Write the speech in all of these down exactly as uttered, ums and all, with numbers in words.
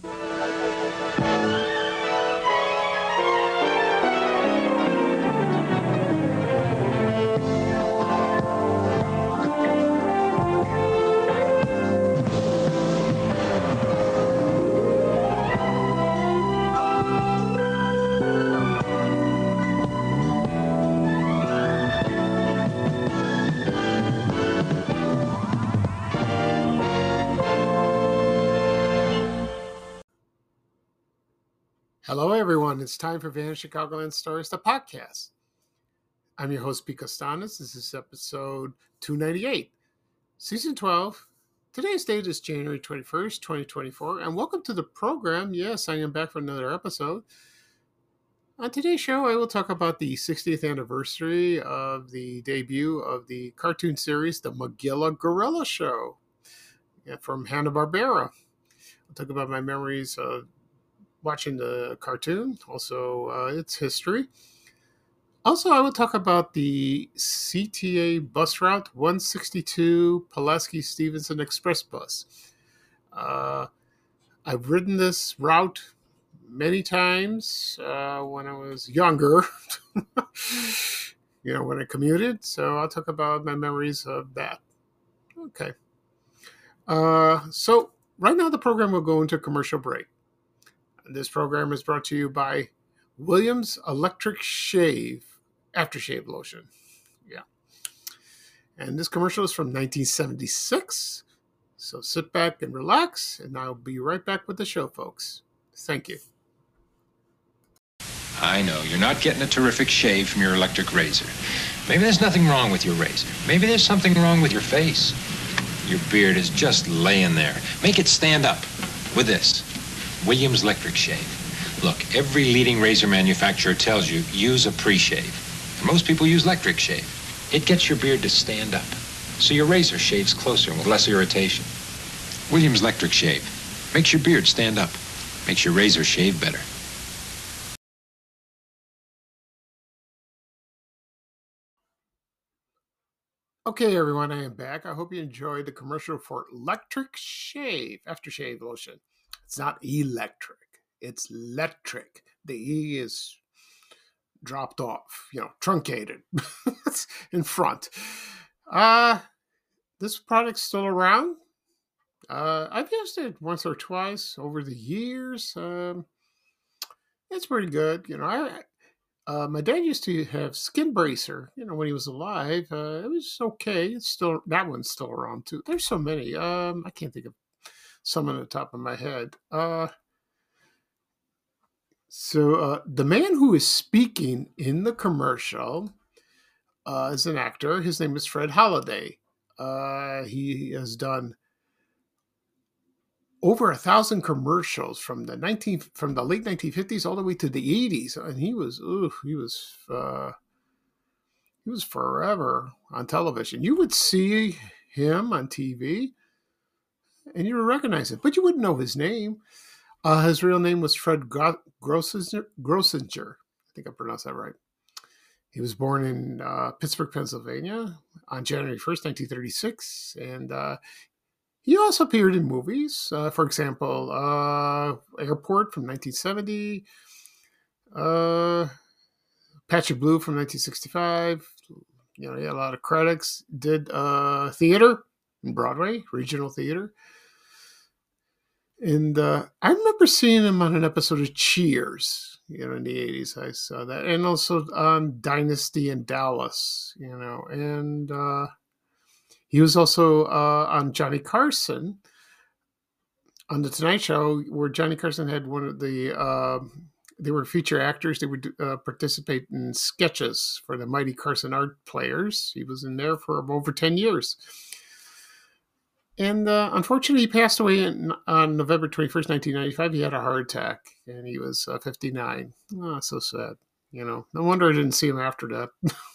Hello, everyone. It's time for Vanity Chicagoland Stories, the podcast. I'm your host, Pete Costanis. This is episode two ninety-eight, season twelve. Today's date is January twenty-first, twenty twenty-four, and welcome to the program. Yes, I am back for another episode. On today's show, I will talk about the sixtieth anniversary of the debut of the cartoon series, The Magilla Gorilla Show, from Hanna-Barbera. I'll talk about my memories of watching the cartoon, also uh, its history. Also, I will talk about the C T A bus route one sixty-two Pulaski Stevenson Express bus. Uh, I've ridden this route many times uh, when I was younger, you know, when I commuted. So I'll talk about my memories of that. Okay. Uh, so right now the program will go into a commercial break. This program is brought to you by Williams Electric Shave Aftershave Lotion. Yeah. And this commercial is from nineteen seventy-six. So sit back and relax, and I'll be right back with the show, folks. Thank you. I know, you're not getting a terrific shave from your electric razor. Maybe there's nothing wrong with your razor. Maybe there's something wrong with your face. Your beard is just laying there. Make it stand up with this. Williams Electric Shave. Look, every leading razor manufacturer tells you, use a pre-shave. And most people use electric shave. It gets your beard to stand up, so your razor shaves closer and with less irritation. Williams Electric Shave. Makes your beard stand up. Makes your razor shave better. Okay, everyone, I am back. I hope you enjoyed the commercial for Electric Shave Aftershave Lotion. It's not electric. It's electric. The E is dropped off, you know, truncated in front. Uh, this product's still around. Uh, I've used it once or twice over the years. Um, it's pretty good. You know, I, uh, my dad used to have Skin Bracer, you know, when he was alive. Uh, it was okay. It's still, that one's still around too. There's so many. Um, I can't think of some on the top of my head. Uh, so uh, the man who is speaking in the commercial uh, is an actor. His name is Fred Holliday. Uh, he has done over a thousand commercials from the nineteen from the late nineteen fifties all the way to the eighties, and he was ooh, he was uh, he was forever on television. You would see him on T V. And you would recognize it, but you wouldn't know his name. Uh, his real name was Fred Gro- Grossinger, Grossinger. I think I pronounced that right. He was born in uh, Pittsburgh, Pennsylvania on January first, nineteen thirty-six. And uh, he also appeared in movies. Uh, for example, uh, Airport from nineteen seventy. Uh, Patch of Blue from nineteen sixty-five. You know, he had a lot of credits. Did uh, theater in Broadway, regional theater. And uh, I remember seeing him on an episode of Cheers, you know, in the eighties. I saw that. And also on Dynasty in Dallas, you know. And uh, he was also uh, on Johnny Carson, on The Tonight Show, where Johnny Carson had one of the, uh, they were feature actors. They would uh, participate in sketches for the Mighty Carson Art Players. He was in there for over ten years. And uh, unfortunately, he passed away in, on November twenty-first, nineteen ninety-five. He had a heart attack, and he was uh, fifty-nine. Oh, so sad. You know, no wonder I didn't see him after that.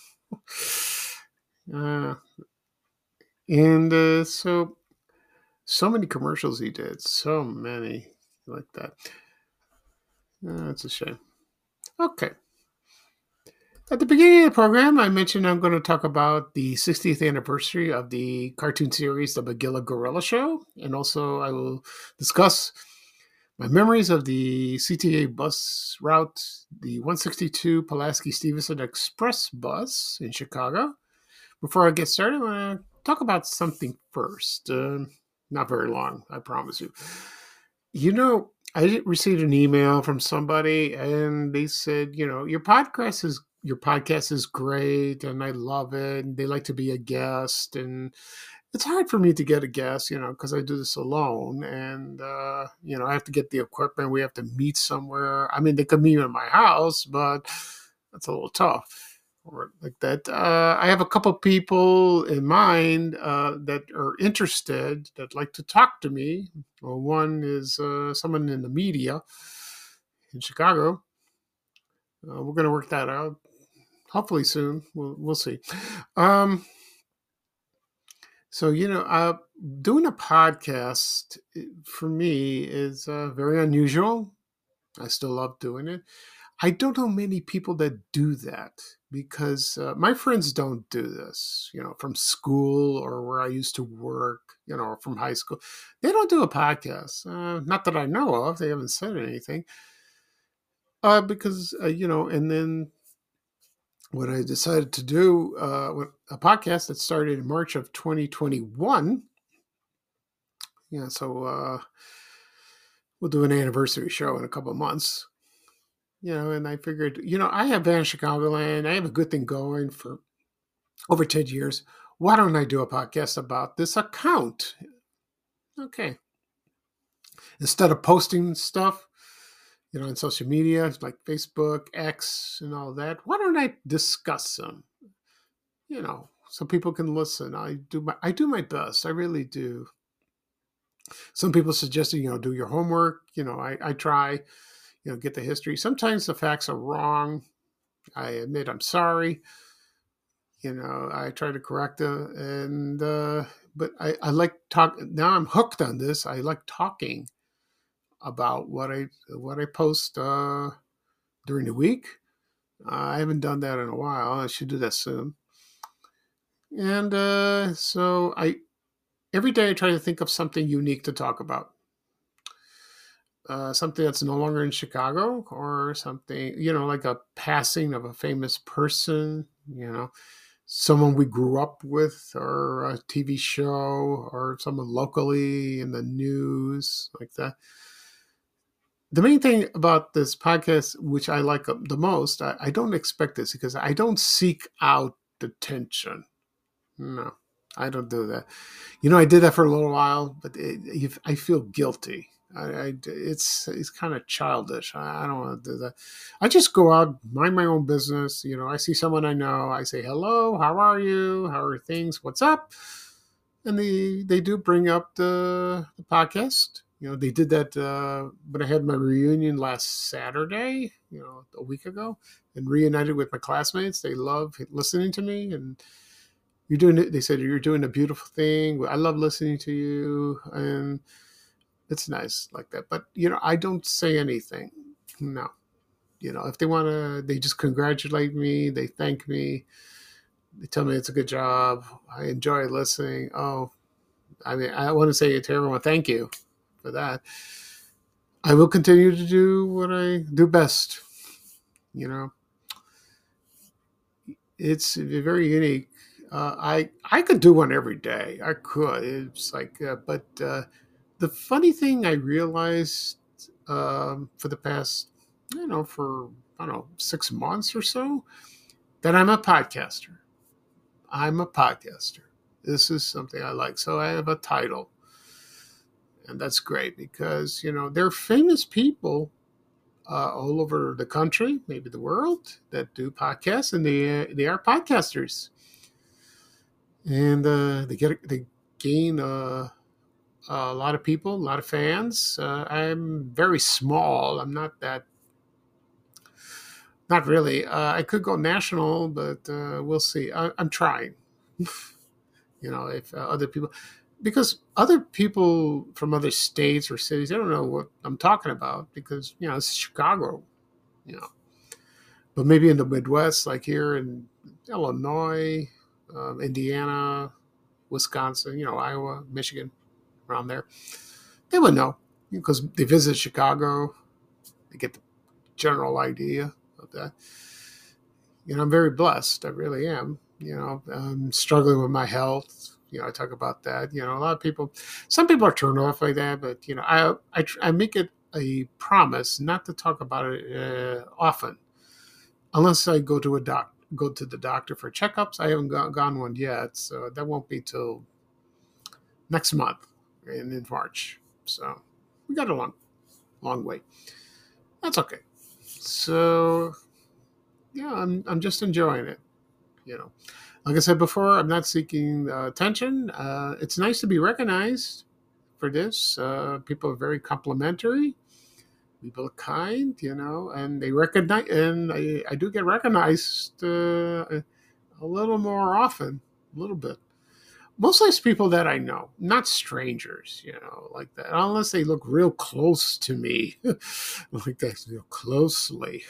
uh, and uh, so, so many commercials he did. So many like that. Uh, that's a shame. Okay. At the beginning of the program, I mentioned I'm going to talk about the sixtieth anniversary of the cartoon series, The Magilla Gorilla Show. And also I will discuss my memories of the C T A bus route, the one sixty-two Pulaski Stevenson Express bus in Chicago. Before I get started, I want to talk about something first. Uh, not very long, I promise you. You know, I received an email from somebody, and they said, you know, your podcast is your podcast is great, and I love it. And they like to be a guest, and it's hard for me to get a guest, you know, because I do this alone, and uh, you know, I have to get the equipment. We have to meet somewhere. I mean, they could meet in my house, but that's a little tough. Or like that. Uh, I have a couple people in mind uh, that are interested, that like to talk to me. Well, one is uh, someone in the media in Chicago. Uh, we're going to work that out. Hopefully soon. We'll we'll see. Um, so you know, uh, doing a podcast for me is uh, very unusual. I still love doing it. I don't know many people that do that because uh, my friends don't do this, you know, from school or where I used to work, you know, or from high school. They don't do a podcast. Uh, not that I know of. They haven't said anything. Uh, because, uh, you know, and then what I decided to do, uh, a podcast that started in March of twenty twenty-one. Yeah, so uh, we'll do an anniversary show in a couple of months. You know, and I figured, you know, I have Van Chicagoland. I have a good thing going for over ten years. Why don't I do a podcast about this account? Okay. Instead of posting stuff, you know, on social media like Facebook, X, and all that, why don't I discuss them? You know, so people can listen. I do my I do my best. I really do. Some people suggested, you know, do your homework. You know, I, I try. You know, get the history. Sometimes the facts are wrong. I admit I'm sorry. You know, I try to correct them, and uh, but I, I like talk. Now I'm hooked on this. I like talking about what I what I post uh, during the week. Uh, I haven't done that in a while. I should do that soon. And uh, so I every day I try to think of something unique to talk about. Uh, something that's no longer in Chicago, or something, you know, like a passing of a famous person, you know, someone we grew up with, or a T V show, or someone locally in the news, like that. The main thing about this podcast, which I like the most, I, I don't expect this because I don't seek out attention. No, I don't do that. You know, I did that for a little while, but it, I feel guilty. I, I, it's it's kind of childish. I, I don't want to do that. I just go out, mind my own business. You know, I see someone I know. I say, hello, how are you? How are things? What's up? And they, they do bring up the, the podcast. You know, they did that uh, when I had my reunion last Saturday, you know, a week ago, and reunited with my classmates. They love listening to me, and you're doing it. They said, you're doing a beautiful thing. I love listening to you. And it's nice like that. But, you know, I don't say anything. No. You know, if they want to, they just congratulate me. They thank me. They tell me it's a good job. I enjoy listening. Oh, I mean, I want to say to everyone, thank you for that. I will continue to do what I do best. You know, it's very unique. Uh, I I could do one every day. I could. It's like, uh, but uh, the funny thing I realized um, for the past, you know, for I don't know six months or so, that I'm a podcaster. I'm a podcaster. This is something I like. So I have a title, and that's great because you know there are famous people uh, all over the country, maybe the world, that do podcasts, and they they are podcasters. And uh, they get they gain uh, a lot of people, a lot of fans. Uh, I'm very small. I'm not that, not really. Uh, I could go national, but uh, we'll see. I, I'm trying. You know, if uh, other people, because other people from other states or cities, they don't know what I'm talking about because you know it's Chicago. You know, but maybe in the Midwest, like here in Illinois, um, Indiana, Wisconsin, you know, Iowa, Michigan, around there, they would know. because they visit Chicago, they get the general idea of that. You know, I'm very blessed. I really am. You know, I'm struggling with my health. You know, I talk about that. You know, a lot of people, some people are turned off like that, but you know, I I, I make it a promise not to talk about it uh, often, unless I go to a doc, go to the doctor for checkups. I haven't gone, gone one yet, so that won't be till next month in, in March. So we got a long, long way. That's okay. So yeah, I'm I'm just enjoying it. You know, like I said before, I'm not seeking uh, attention. Uh, it's nice to be recognized for this. Uh, people are very complimentary. People are kind, you know, and they recognize, and I, I do get recognized uh, a little more often, a little bit. Mostly it's people that I know, not strangers, you know, like that, unless they look real close to me, like that, real closely.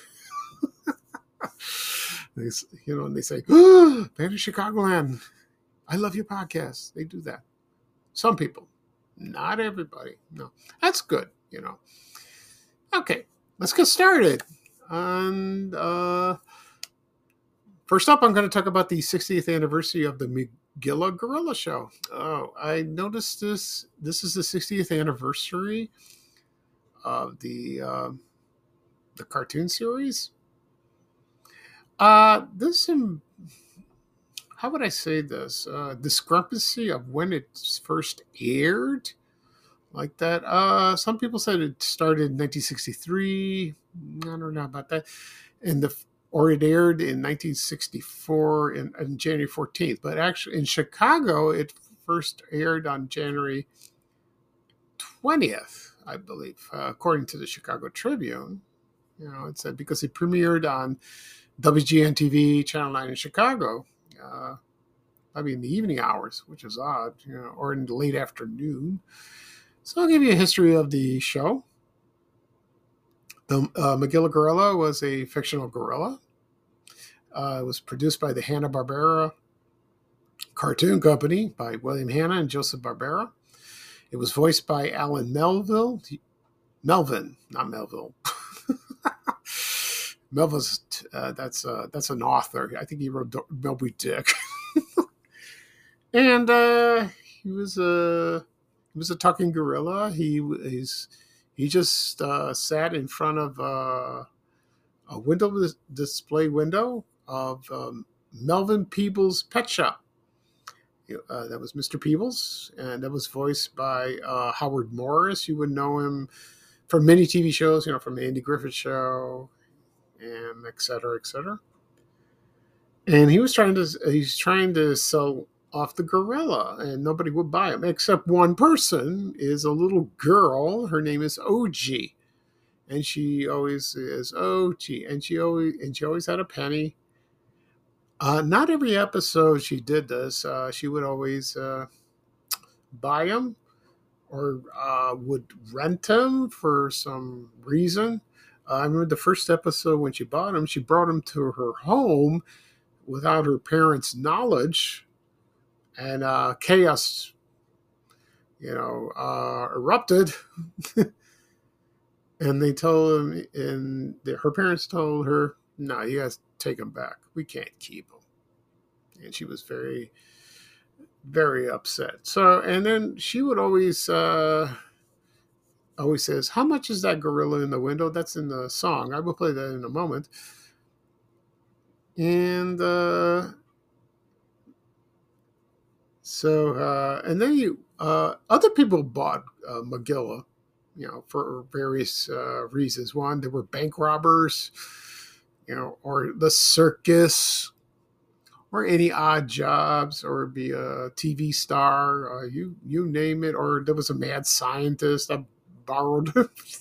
They, you know, and they say, oh, "Man in Chicagoland, I love your podcast." They do that. Some people, not everybody. No, that's good, you know. Okay, let's get started. And uh, first up, I'm going to talk about the sixtieth anniversary of the Magilla Gorilla Show. Oh, I noticed this. This is the sixtieth anniversary of the uh, the cartoon series. Uh, there's some, how would I say this? Uh, discrepancy of when it first aired, like that. Uh, some people said it started in nineteen sixty-three. I don't know about that. And the or it aired in nineteen sixty-four in, in January fourteenth. But actually, in Chicago, it first aired on January twentieth, I believe, uh, according to the Chicago Tribune. You know, it said because it premiered on W G N T V, Channel nine in Chicago, uh, I mean, in the evening hours, which is odd, you know, or in the late afternoon. So I'll give you a history of the show. The uh, Magilla Gorilla was a fictional gorilla. Uh, it was produced by the Hanna-Barbera Cartoon Company by William Hanna and Joseph Barbera. It was voiced by Alan Melville. Melvin, not Melville. Melville's uh, that's uh, that's an author. I think he wrote Moby Dick. And uh, he was a he was a talking gorilla. He he's he just uh, sat in front of uh, a window display window of um, Melvin Peebles' pet shop. Uh, that was Mister Peebles, and that was voiced by uh, Howard Morris. You would know him from many T V shows, you know, from the Andy Griffith Show, and et cetera, et cetera. And he was trying to he's trying to sell off the gorilla, and nobody would buy him except one person. Is a little girl. Her name is O G, and she always is O G, and she always and she always had a penny. Uh, not every episode she did this. Uh, she would always uh, buy him or uh, would rent him for some reason. Uh, I remember the first episode when she bought him, she brought him to her home without her parents' knowledge, and uh, chaos, you know, uh, erupted. And they told him, and the, her parents told her, "No, you guys take him back. We can't keep him." And she was very, very upset. So, and then she would always, uh, always says, "How much is that gorilla in the window?" That's in the song. I will play that in a moment. And uh, so, uh, and then you, uh, other people bought uh, Magilla, you know, for various uh, reasons. One, there were bank robbers, you know, or the circus, or any odd jobs, or be a T V star, uh, you you name it. Or there was a mad scientist that borrowed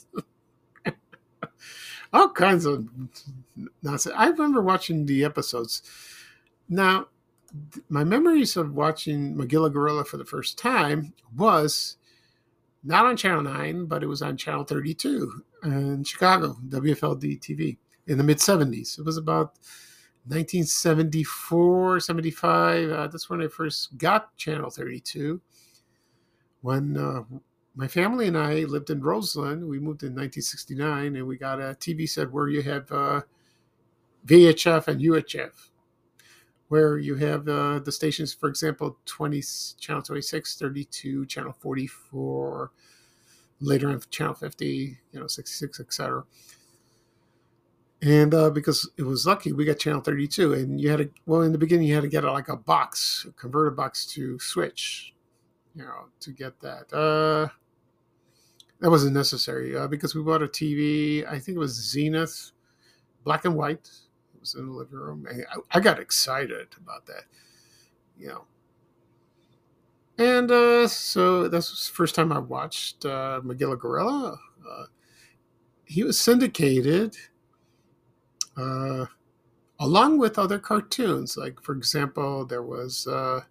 all kinds of nonsense. I remember watching the episodes. Now, my memories of watching Magilla Gorilla for the first time was not on Channel nine, but it was on Channel thirty-two in Chicago, W F L D T V, in the mid-seventies. It was about nineteen seventy-four, seventy-five. Uh, that's when I first got Channel thirty-two. When uh, my family and I lived in Roseland. We moved in nineteen sixty-nine, and we got a T V set where you have uh, V H F and U H F, where you have uh, the stations, for example, twenty, channel twenty-six, thirty-two, channel forty-four, later on channel fifty, you know, sixty-six, et cetera. And uh, because it was lucky, we got channel thirty-two, and you had to, well, in the beginning, you had to get a, like a box, a converter box to switch, you know, to get that. Uh, that wasn't necessary uh, because we bought a T V, I think it was Zenith, black and white. It was in the living room. And I, I got excited about that, you know. And uh, so that's the first time I watched uh, Magilla Gorilla. Uh, he was syndicated Uh, along with other cartoons. Like, for example, there was uh,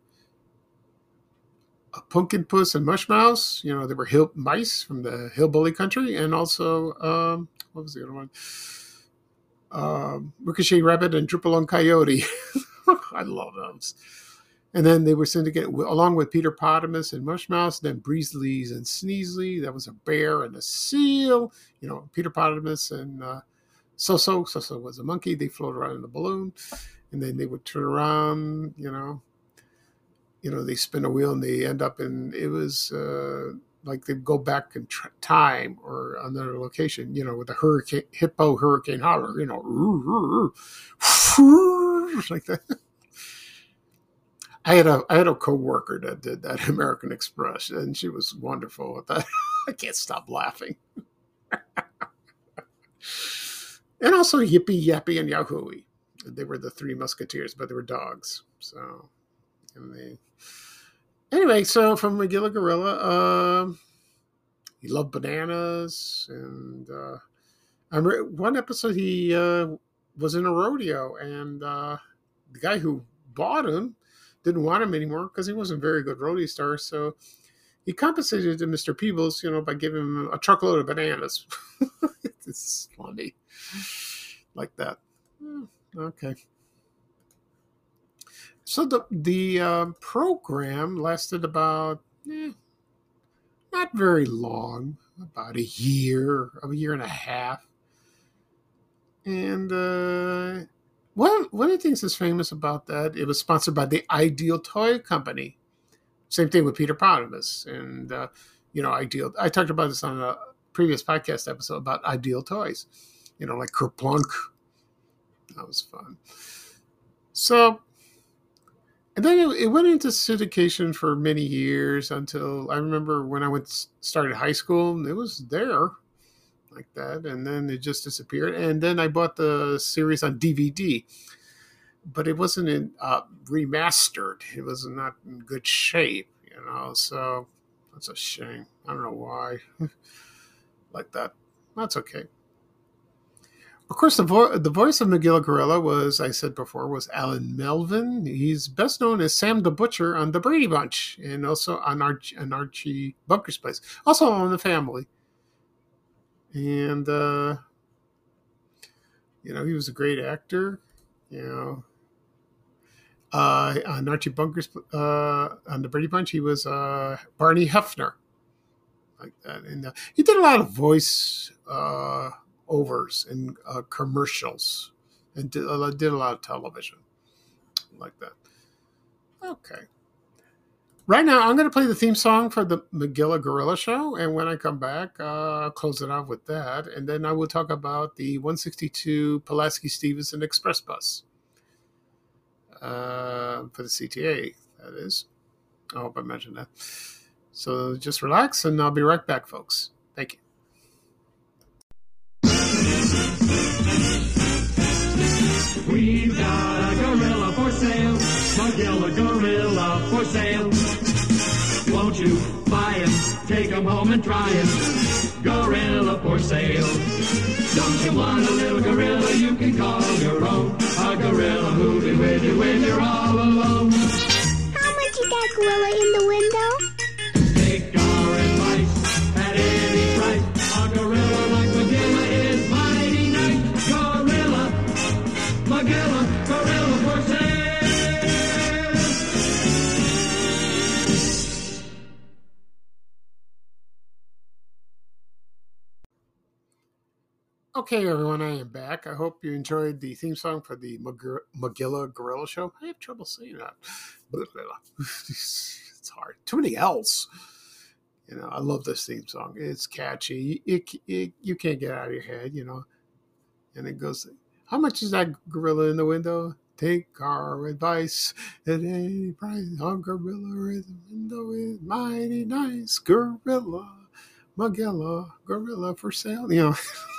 a Pumpkin Puss and Mush Mouse. You know, they were hill mice from the hillbilly country. And also, um, what was the other one? Um, Ricochet Rabbit and Drupalong Coyote. I love those. And then they were syndicated along with Peter Potamus and Mush Mouse, then Breezlies and Sneezely. That was a bear and a seal. You know, Peter Potamus and uh, So-So. So-So was a monkey. They float around in a balloon. And then they would turn around, you know. You know, they spin a wheel and they end up in, it was uh, like they'd go back in tr- time or another location, you know, with a hurricane, hippo hurricane holler, you know, like that. I had a I had a coworker that did that at American Express, and she was wonderful with that. I can't stop laughing. And also Yippee, Yappy, and Yahooey. They were the three musketeers, but they were dogs. So, and they anyway. So from Magilla Gorilla, uh, he loved bananas, and uh, I remember one episode he uh, was in a rodeo, and uh, the guy who bought him didn't want him anymore because he wasn't a very good rodeo star. So he compensated to Mister Peebles, you know, by giving him a truckload of bananas. It's funny, like that. Okay. So the the uh, program lasted about eh, not very long, about a year, a year and a half, and. Uh, One, one of the things that's famous about that, it was sponsored by the Ideal Toy Company. Same thing with Peter Potamus. And, uh, you know, Ideal. I talked about this on a previous podcast episode about Ideal Toys. You know, like Kerplunk. That was fun. So, and then it, it went into syndication for many years until I remember when I went started high school, it was there. Like that, and then it just disappeared. And then I bought the series on D V D, but it wasn't in uh, remastered. It was not in good shape, you know. So that's a shame. I don't know why. Like that. That's okay. Of course, the, vo- the voice of Magilla Gorilla was, I said before, was Alan Melvin. He's best known as Sam the Butcher on The Brady Bunch, and also on, Arch- on Archie Bunker's Place, also on The Family. And, uh, you know, he was a great actor, you know. Uh, on Archie Bunker's, uh, on the Brady Bunch, he was uh, Barney Hefner, like that. And uh, he did a lot of voice uh, overs in uh, commercials and did, uh, did a lot of television, like that. Okay. Right now, I'm going to play the theme song for the Magilla Gorilla Show, and when I come back, uh, I'll close it off with that, and then I will talk about the one sixty-two Pulaski Stevenson Express Bus uh, for the C T A, that is. I hope I mentioned that. So just relax, and I'll be right back, folks. Thank you. We've got a gorilla for sale, Magilla Gorilla for sale. Won't you buy him, take him home and try him, gorilla for sale. Don't you want a little gorilla you can call your own, a gorilla who'll be with you when you're all alone. How much is that gorilla in the window? Take our advice at any price, a gorilla like Magilla is mighty nice. Gorilla, Magilla, gorilla for sale. Okay, everyone, I am back. I hope you enjoyed the theme song for the Mag- Magilla Gorilla Show. I have trouble saying that. Blah, blah, blah. It's hard. Too many L's. You know, I love this theme song. It's catchy. It, it, you can't get out of your head, you know. And it goes, how much is that gorilla in the window? Take our advice at any price. Our gorilla in the window is mighty nice. Gorilla, Magilla, gorilla for sale. You know.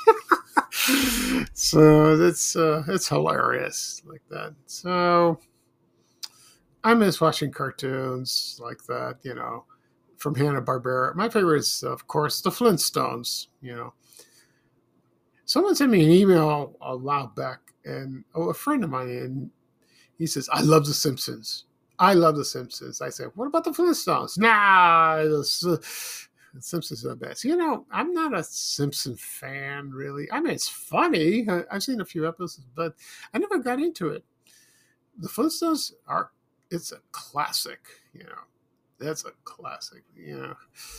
So that's uh, it's hilarious like that. So I miss watching cartoons like that, you know, from Hanna-Barbera. My favorite is, of course, the Flintstones. You know, someone sent me an email a while back, and oh, a friend of mine, and he says, "I love the Simpsons. I love the Simpsons." I said, "What about the Flintstones?" Nah, the, the Simpsons are the best. You know, I'm not a Simpson fan, really. I mean, it's funny. I've seen a few episodes, but I never got into it. The Flintstones are, it's a classic, you know. That's a classic, you know.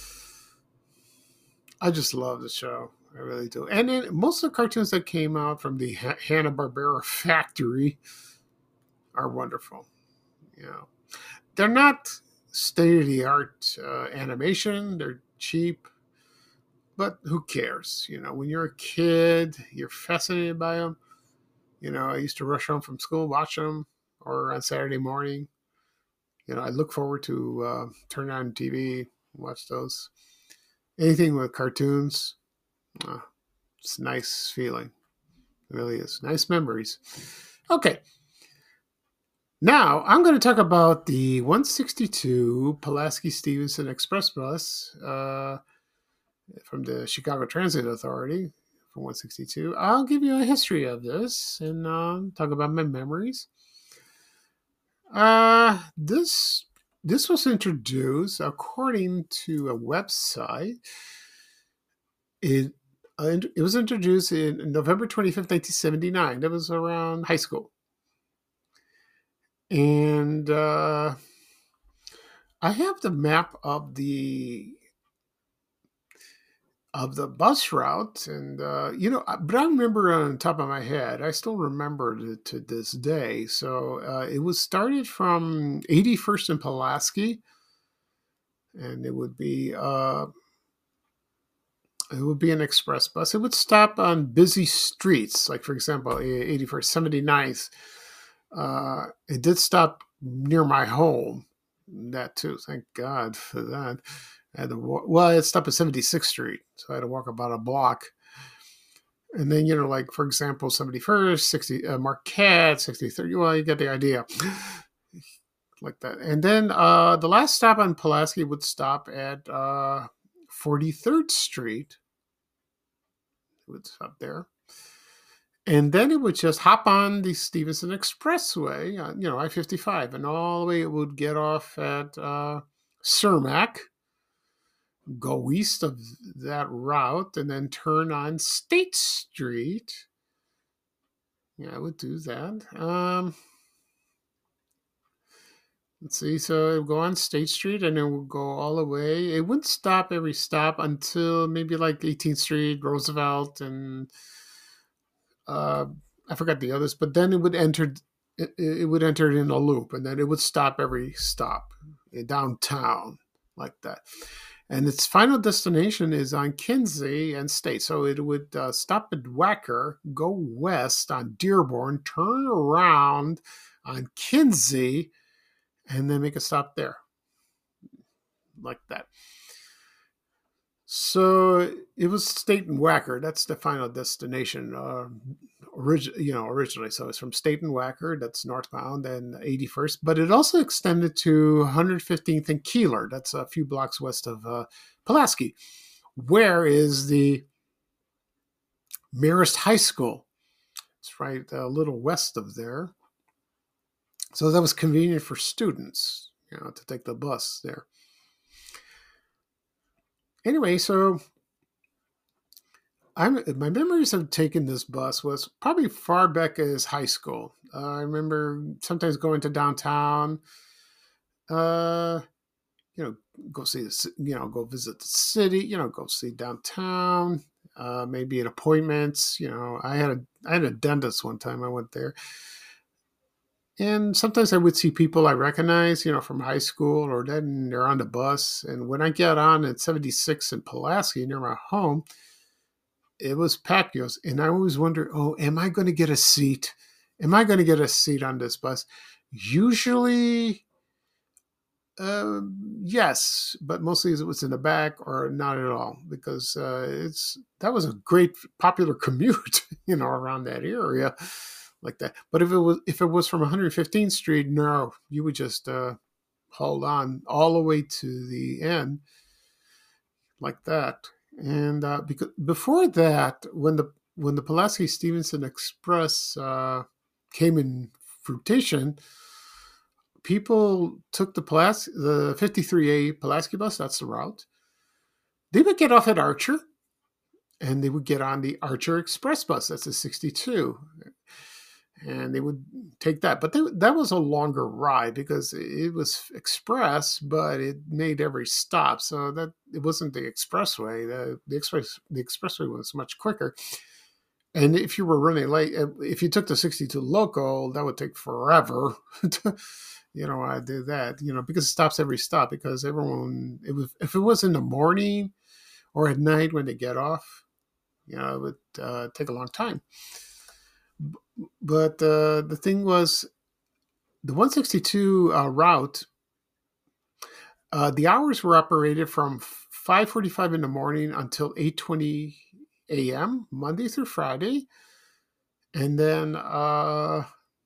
I just love the show. I really do. And then most of the cartoons that came out from the Hanna-Barbera factory are wonderful. You know, they're not state-of-the-art uh, animation. They're cheap, but who cares? You know, when you're a kid, you're fascinated by them. You know, I used to rush home from school, watch them, or on Saturday morning. You know, I look forward to uh, turn on T V, watch those. Anything with cartoons, uh, it's a nice feeling. It really is. Nice memories. Okay. Now, I'm going to talk about the one sixty-two Pulaski Stevenson Express bus uh, from the Chicago Transit Authority from one sixty-two. I'll give you a history of this and uh, talk about my memories. Uh, this this was introduced according to a website. It uh, it was introduced in November twenty-fifth, nineteen seventy-nine. That was around high school. And uh, I have the map of the of the bus route, and uh, you know, but I remember on top of my head. I still remember it to this day. So uh, it was started from eighty-first and Pulaski, and it would be uh, it would be an express bus. It would stop on busy streets, like for example, eighty-first, seventy-ninth. Uh, it did stop near my home. That too. Thank God for that. I had to walk, well, it stopped at seventy-sixth Street, so I had to walk about a block. And then, you know, like for example, seventy-first, sixty uh, Marquette, sixty-third. Well, you get the idea, like that. And then uh, the last stop on Pulaski would stop at uh, forty-third Street. It would stop there. And then it would just hop on the Stevenson Expressway, uh, you know, I fifty-five, and all the way it would get off at uh, Cermak, go east of that route, and then turn on State Street. Yeah, I would do that. Um, let's see. So it would go on State Street, and it would go all the way. It wouldn't stop every stop until maybe like eighteenth Street, Roosevelt, and uh, I forgot the others. But then it would enter. It, it would enter in a loop, and then it would stop every stop downtown like that. And its final destination is on Kinsey and State. So it would uh, stop at Wacker, go west on Dearborn, turn around on Kinsey, and then make a stop there. Like that. So it was State and Wacker. That's the final destination, uh, origi- you know, originally. So it's from State and Wacker, that's northbound, and eighty-first. But it also extended to one hundred fifteenth and Keeler. That's a few blocks west of uh, Pulaski. Where is the Marist High School? It's right a little west of there. So that was convenient for students, you know, to take the bus there. Anyway, so I'm, my memories of taking this bus was probably far back as high school. Uh, I remember sometimes going to downtown, uh, you know, go see the, you know, go visit the city, you know, go see downtown, uh, maybe at appointments. You know, I had a I had a dentist one time. I went there, and sometimes I would see people I recognize, you know, from high school, or then they're on the bus. And when I get on at seventy-six in Pulaski near my home, it was packed, and I always wonder, oh, am I going to get a seat? Am I going to get a seat on this bus? Usually, uh, yes, but mostly it was in the back or not at all, because uh, it's that was a great popular commute, you know, around that area like that. But if it was if it was from one hundred fifteenth Street, no, you would just uh, hold on all the way to the end like that. And uh, because before that, when the when the Pulaski Stevenson Express uh, came in fruition, people took the Pulas- the fifty-three A Pulaski bus. That's the route. They would get off at Archer, and they would get on the Archer Express bus. That's a sixty-two, and they would take that. But they, that was a longer ride because it was express, but it made every stop. So that it wasn't the expressway. The, the express the expressway was much quicker. And if you were running late, if you took the sixty-two local, that would take forever. to, you know, I do that. You know, because it stops every stop. Because everyone, it was if it was in the morning or at night when they get off, you know, it would uh, take a long time. But uh, the thing was, the one sixty-two uh, route, uh, the hours were operated from five forty-five in the morning until eight twenty a.m., Monday through Friday. And then uh,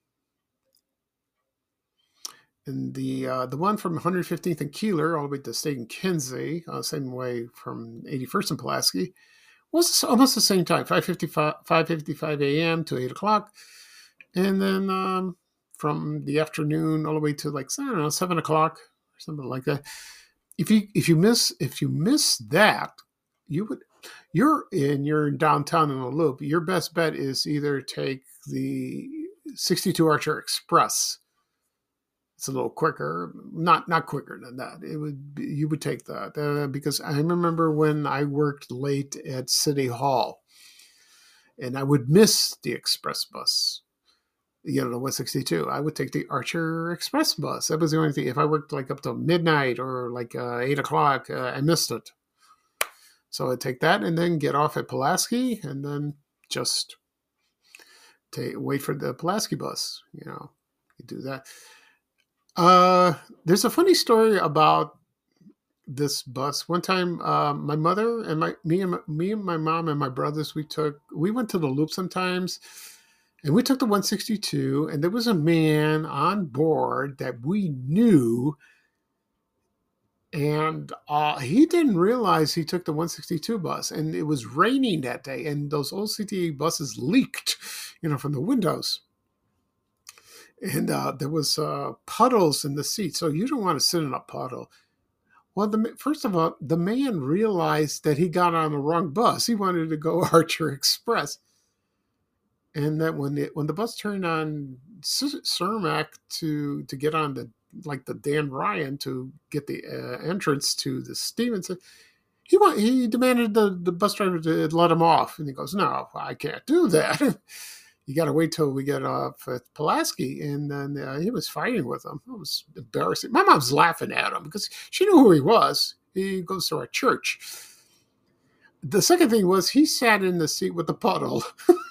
and the uh, the one from one hundred fifteenth and Keeler all the way to State and Kinsey, uh, same way from eighty-first and Pulaski, was almost the same time, five fifty-five a.m. to eight o'clock. And then um, from the afternoon all the way to like, I don't know, seven o'clock or something like that. If you if you miss if you miss that, you would you're in you're in downtown in a loop. Your best bet is either take the sixty-two Archer Express. It's a little quicker, not not quicker than that. It would be, you would take that uh, because I remember when I worked late at City Hall, and I would miss the express bus. You know, the one sixty-two. I would take the Archer Express bus. That was the only thing. If I worked like up till midnight or like uh, eight o'clock, uh, I missed it. So I'd take that and then get off at Pulaski and then just take, wait for the Pulaski bus. You know, you do that. Uh, there's a funny story about this bus. One time, uh, my mother and my me and my, me and my mom and my brothers, we took we went to the Loop sometimes. And we took the one sixty-two, and there was a man on board that we knew, and uh, he didn't realize he took the one sixty-two bus, and it was raining that day, and those old C T A buses leaked, you know, from the windows. And uh, there was uh, puddles in the seat, so you don't want to sit in a puddle. Well, the, first of all, the man realized that he got on the wrong bus. He wanted to go Archer Express. And that when it, when the bus turned on Cermak to to get on the like the Dan Ryan to get the uh, entrance to the Stevenson, he want, he demanded the, the bus driver to let him off, and he goes, "No, I can't do that. You got to wait till we get off at Pulaski." And then uh, he was fighting with him. It was embarrassing. My mom's laughing at him because she knew who he was. He goes to our church. The second thing was he sat in the seat with the puddle.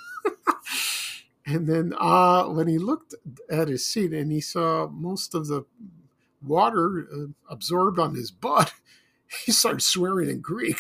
And then uh, when he looked at his seat and he saw most of the water uh, absorbed on his butt, he started swearing in Greek.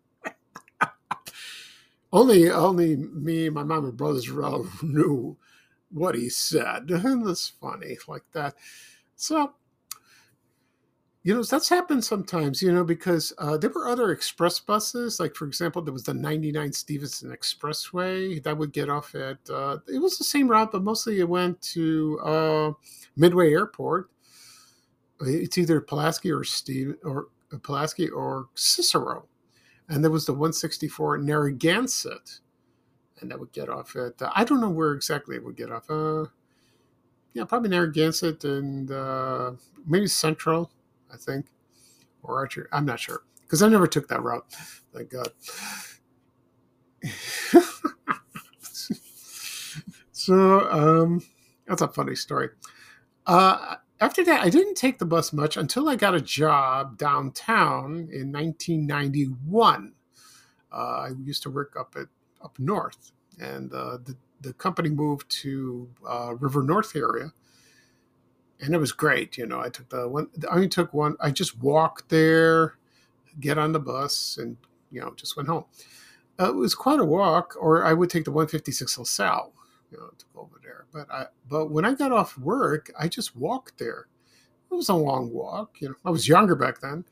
only only me, my mom, and brothers knew what he said. And it's funny like that. So, you know, that's happened sometimes, you know, because uh, there were other express buses. Like, for example, there was the ninety-nine Stevenson Expressway that would get off at, uh, it was the same route, but mostly it went to uh, Midway Airport. It's either Pulaski or Steve or uh, Pulaski or Cicero. And there was the one sixty-four Narragansett. And that would get off at, uh, I don't know where exactly it would get off. Uh, yeah, probably Narragansett and uh, maybe Central. I think, or Archer. I'm not sure because I never took that route. Thank God. so um, that's a funny story. Uh, after that, I didn't take the bus much until I got a job downtown in nineteen ninety-one. Uh, I used to work up at up north, and uh, the the company moved to uh, River North area, and it was great. You know, I took the one. I only took one. I just walked there, get on the bus, and you know, just went home. Uh, it was quite a walk, or I would take the one fifty-six LaSalle, you know, to go over there. But I, but when I got off work, I just walked there. It was a long walk. You know, I was younger back then.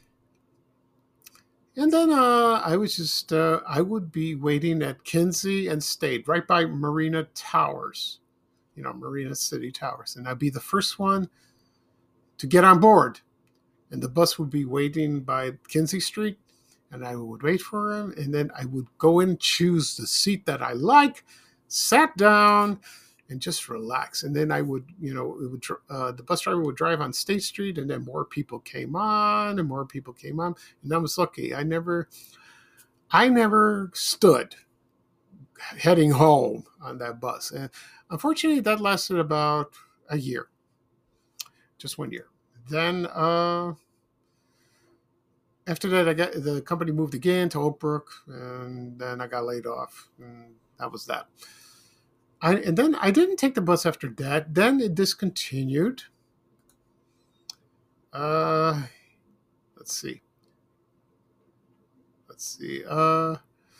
And then uh, I was just, uh, I would be waiting at Kinsey and State, right by Marina Towers, you know, Marina City Towers. And I'd be the first one to get on board. And the bus would be waiting by Kinsey Street. And I would wait for him. And then I would go in, choose the seat that I like, sat down, and just relax. And then I would, you know, it would, uh, the bus driver would drive on State Street, and then more people came on, and more people came on. And I was lucky. I never, I never stood heading home on that bus. And unfortunately, that lasted about a year, just one year. Then uh, after that, I got the company moved again to Oak Brook, and then I got laid off, and that was that. I, and then I didn't take the bus after that. Then it discontinued. Uh, let's see. Let's see. Uh,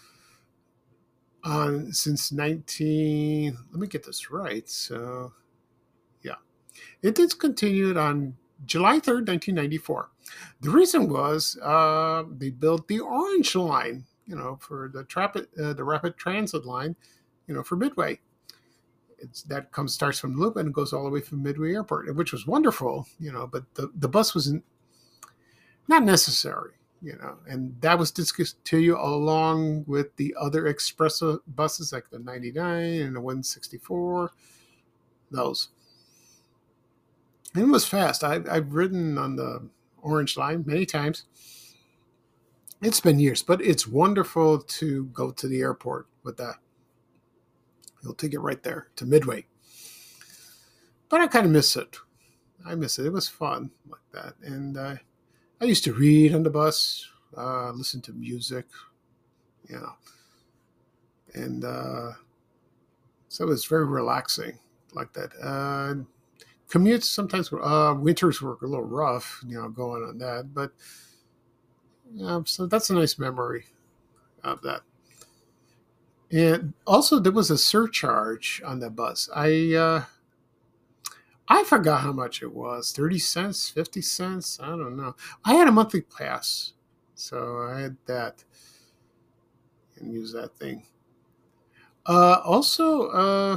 on since nineteen. Let me get this right. So, yeah, it discontinued on July third, nineteen ninety-four. The reason was uh, they built the Orange Line. You know, for the rapid uh, the rapid transit line. You know, for Midway. It's, that comes starts from Loop and goes all the way from Midway Airport, which was wonderful, you know. But the, the bus was not necessary, you know, and that was discontinued along with the other express buses like the ninety-nine and the one sixty-four. Those. And it was fast. I, I've ridden on the Orange Line many times. It's been years, but it's wonderful to go to the airport with that. You'll take it right there to Midway. But I kind of miss it. I miss it. It was fun like that. And uh, I used to read on the bus, uh, listen to music, you know. And uh, so it was very relaxing like that. Uh, commutes sometimes, were, uh, winters were a little rough, you know, going on that. But, yeah, so that's a nice memory of that. And also, there was a surcharge on that bus. I uh, I forgot how much it was. thirty cents, fifty cents? I don't know. I had a monthly pass, so I had that and use that thing. Uh, also, uh,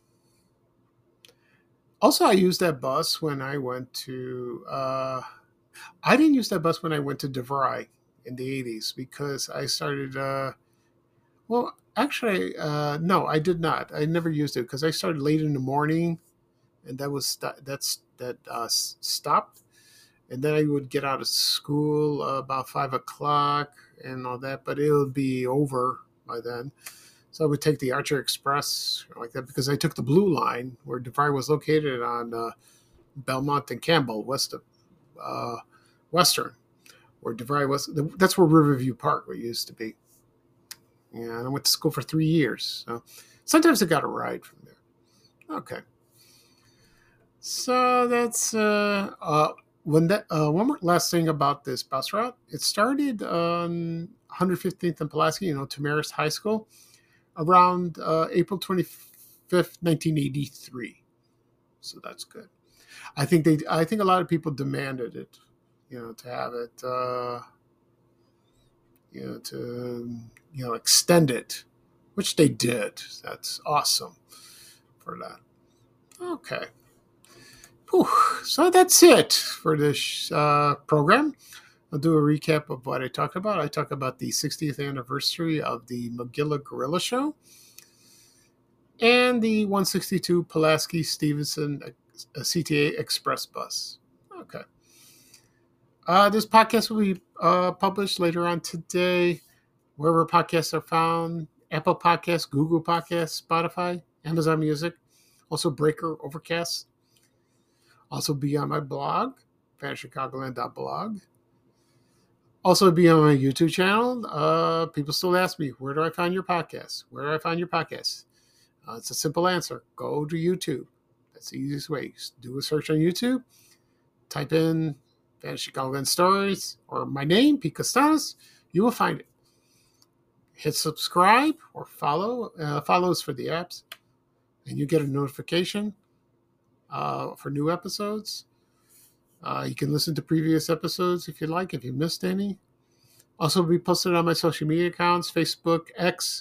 also, I used that bus when I went to... Uh, I didn't use that bus when I went to DeVry in the eighties because I started... Uh, well... Actually, uh, no, I did not. I never used it because I started late in the morning, and that was st- that's that uh, stopped. And then I would get out of school uh, about five o'clock and all that, but it would be over by then. So I would take the Archer Express like that because I took the Blue Line where DeVry was located on uh, Belmont and Campbell, west of uh, Western, where DeVry was. That's where Riverview Park used to be. Yeah, and I went to school for three years. So sometimes I got a ride from there. Okay. So that's uh, uh, when that uh, one more last thing about this bus route. It started on one hundred fifteenth and Pulaski, you know, to Marist High School, around uh, April twenty-fifth, nineteen eighty-three. So that's good. I think they. I think a lot of people demanded it, you know, to have it. Uh, you know, to, you know, extend it, which they did. That's awesome for that. Okay. Whew. So that's it for this uh, program. I'll do a recap of what I talked about. I talked about the sixtieth anniversary of the Magilla Gorilla Show and the one sixty-two Pulaski Stevenson C T A Express bus. Okay. Uh, this podcast will be uh, published later on today, wherever podcasts are found, Apple Podcasts, Google Podcasts, Spotify, Amazon Music, also Breaker, Overcast. Also be on my blog, vanish chicagoland dot blog. Also be on my YouTube channel. Uh, people still ask me, where do I find your podcast? Where do I find your podcast? Uh, it's a simple answer. Go to YouTube. That's the easiest way. Just do a search on YouTube. Type in Vanish Chicagoland Stories or my name, Pete Costanis. You will find it. Hit subscribe or follow. Uh, follows for the apps. And you get a notification uh, for new episodes. Uh, you can listen to previous episodes if you like, if you missed any. Also be posted on my social media accounts, Facebook, X,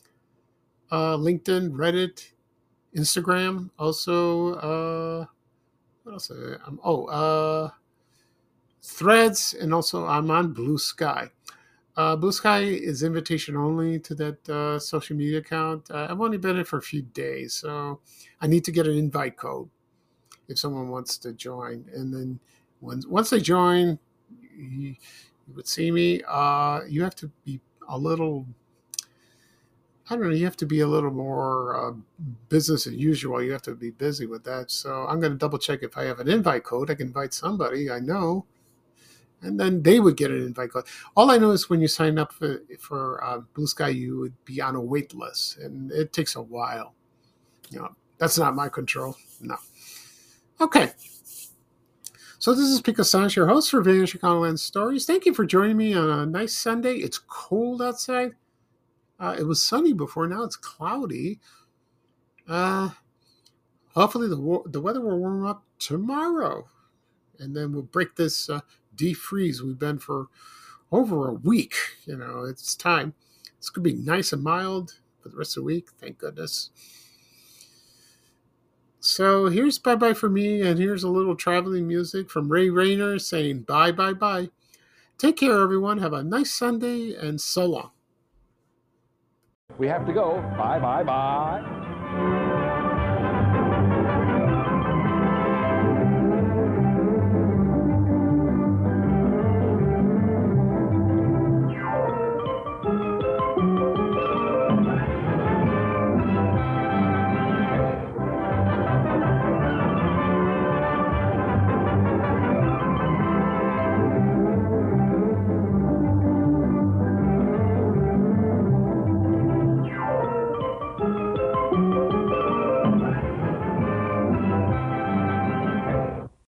uh, LinkedIn, Reddit, Instagram. Also, uh, what else? Um, oh, uh, Threads, and also I'm on Blue Sky. Uh, Blue Sky is invitation only to that uh, social media account. Uh, I've only been in it for a few days, so I need to get an invite code if someone wants to join. And then once once they join, you, you would see me. Uh, you have to be a little, I don't know, you have to be a little more uh, business as usual. You have to be busy with that. So I'm going to double check if I have an invite code. I can invite somebody I know, and then they would get an invite code. All I know is when you sign up for, for uh, Blue Sky, you would be on a wait list, and it takes a while. You know, that's not my control. No. Okay. So this is Pete Costanis, your host for Vanish Chicagoland Stories. Thank you for joining me on a nice Sunday. It's cold outside. Uh, it was sunny before. Now it's cloudy. Uh, hopefully the the weather will warm up tomorrow, and then we'll break this uh, deep freeze we've been for over a week. You know, it's time. It's going to be nice and mild for the rest of the week. Thank goodness. So here's bye-bye for me, and here's a little traveling music from Ray Rayner saying bye, bye, bye. Take care, everyone. Have a nice Sunday, and so long. We have to go. Bye, bye, bye.